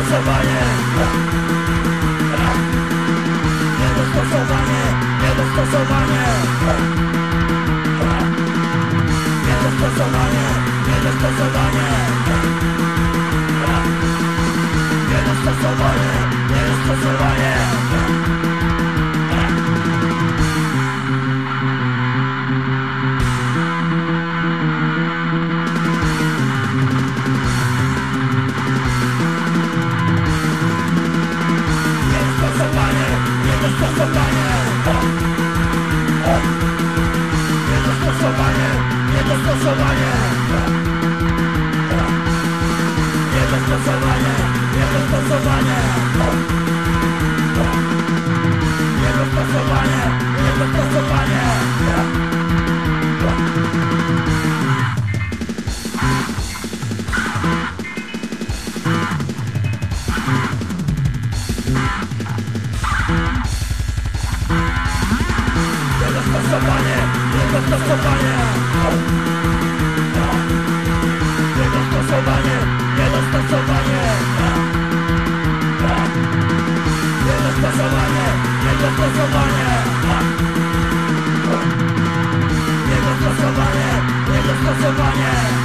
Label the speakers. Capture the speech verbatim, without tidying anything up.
Speaker 1: Niedostosowanie, niedostosowanie, niedostosowanie, niedostosowanie, niedostosowanie, niedostosowanie, niedostosowanie. Niedostosowanie, niedostosowanie, niedostosowanie, niedostosowanie, niedostosowanie, niedostosowanie, niedostosowanie, Niedostosowanie, niedostosowanie, niedostosowanie, niedostosowanie, niedostosowanie, niedostosowanie, niedostosowanie, niedostosowanie.